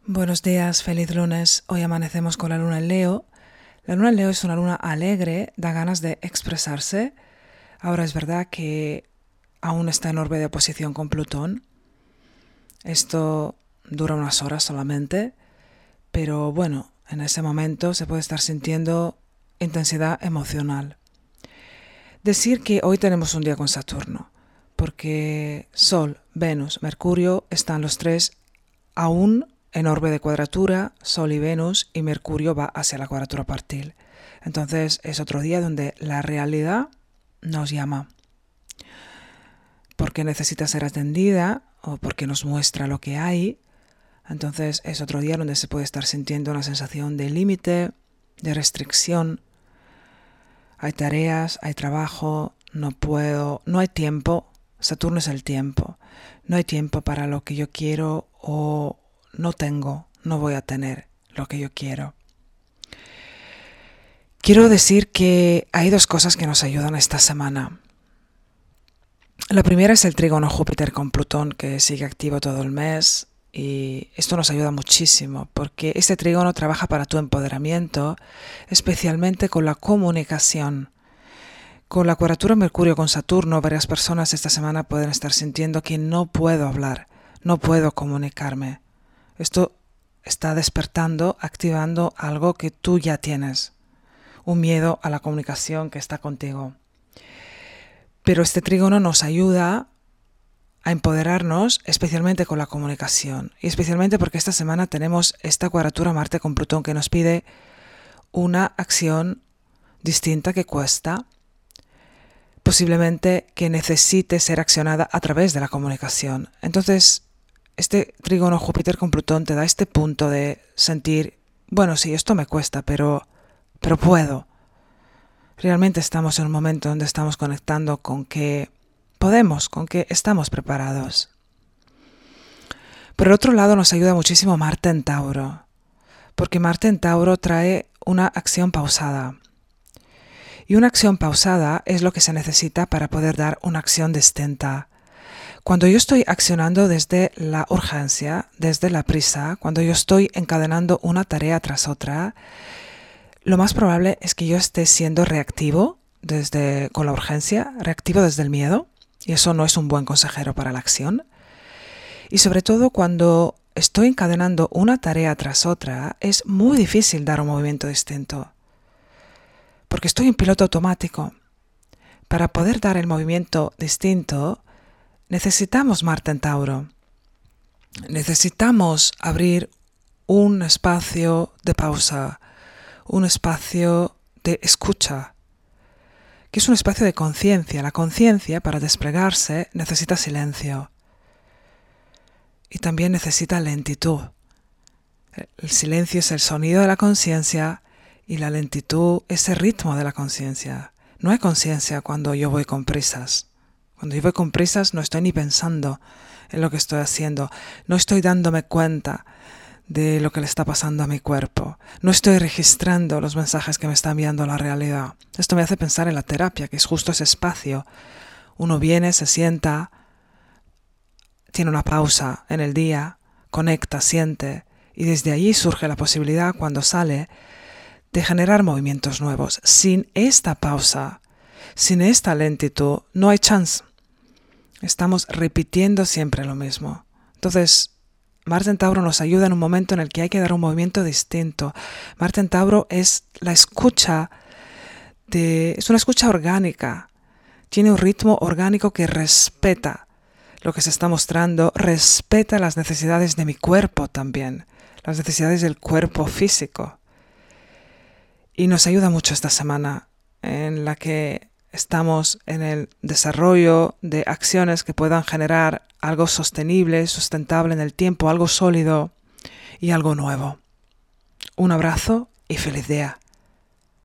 Buenos días, feliz lunes. Hoy amanecemos con la luna en Leo. La luna en Leo es una luna alegre, da ganas de expresarse. Ahora es verdad que aún está en orbe de oposición con Plutón. Esto dura unas horas solamente, pero bueno, en ese momento se puede estar sintiendo intensidad emocional. Decir que hoy tenemos un día con Saturno, porque Sol, Venus, Mercurio están los tres aún en orbe de cuadratura. Sol y Venus y Mercurio va hacia la cuadratura partil. Entonces es otro día donde la realidad nos llama, porque necesita ser atendida o porque nos muestra lo que hay. Entonces es otro día donde se puede estar sintiendo una sensación de límite, de restricción. Hay tareas, hay trabajo, no puedo, no hay tiempo. Saturno es el tiempo. No hay tiempo para lo que yo quiero o no tengo, no voy a tener lo que yo quiero. Quiero decir que hay dos cosas que nos ayudan esta semana. La primera es el trígono Júpiter con Plutón, que sigue activo todo el mes, y esto nos ayuda muchísimo porque este trígono trabaja para tu empoderamiento, especialmente con la comunicación. Con la cuadratura Mercurio con Saturno, varias personas esta semana pueden estar sintiendo que no puedo hablar, no puedo comunicarme. Esto está despertando, activando algo que tú ya tienes, un miedo a la comunicación que está contigo. Pero este trígono nos ayuda a empoderarnos, especialmente con la comunicación, y especialmente porque esta semana tenemos esta cuadratura Marte con Plutón que nos pide una acción distinta que cuesta, posiblemente que necesite ser accionada a través de la comunicación. Entonces, este trígono Júpiter con Plutón te da este punto de sentir, bueno, sí, esto me cuesta, pero puedo. Realmente estamos en un momento donde estamos conectando con que podemos, con que estamos preparados. Por el otro lado, nos ayuda muchísimo Marte en Tauro, porque Marte en Tauro trae una acción pausada. Y una acción pausada es lo que se necesita para poder dar una acción distinta. Cuando yo estoy accionando desde la urgencia, desde la prisa, cuando yo estoy encadenando una tarea tras otra, lo más probable es que yo esté siendo reactivo con la urgencia, reactivo desde el miedo, y eso no es un buen consejero para la acción. Y sobre todo cuando estoy encadenando una tarea tras otra, es muy difícil dar un movimiento distinto, porque estoy en piloto automático. Para poder dar el movimiento distinto, necesitamos Marte en Tauro. Necesitamos abrir un espacio de pausa, un espacio de escucha, que es un espacio de conciencia. La conciencia, para desplegarse, necesita silencio y también necesita lentitud. El silencio es el sonido de la conciencia y la lentitud es el ritmo de la conciencia. No hay conciencia cuando yo voy con prisas. Cuando yo voy con prisas no estoy ni pensando en lo que estoy haciendo, no estoy dándome cuenta de lo que le está pasando a mi cuerpo. No estoy registrando los mensajes que me está enviando la realidad. Esto me hace pensar en la terapia, que es justo ese espacio. Uno viene, se sienta, tiene una pausa en el día, conecta, siente, y desde allí surge la posibilidad, cuando sale, de generar movimientos nuevos. Sin esta pausa, sin esta lentitud, no hay chance. Estamos repitiendo siempre lo mismo. Entonces, Marte en Tauro nos ayuda en un momento en el que hay que dar un movimiento distinto. Marte en Tauro es la escucha, es una escucha orgánica. Tiene un ritmo orgánico que respeta lo que se está mostrando, respeta las necesidades de mi cuerpo también, las necesidades del cuerpo físico. Y nos ayuda mucho esta semana en la que estamos en el desarrollo de acciones que puedan generar algo sostenible, sustentable en el tiempo, algo sólido y algo nuevo. Un abrazo y feliz día.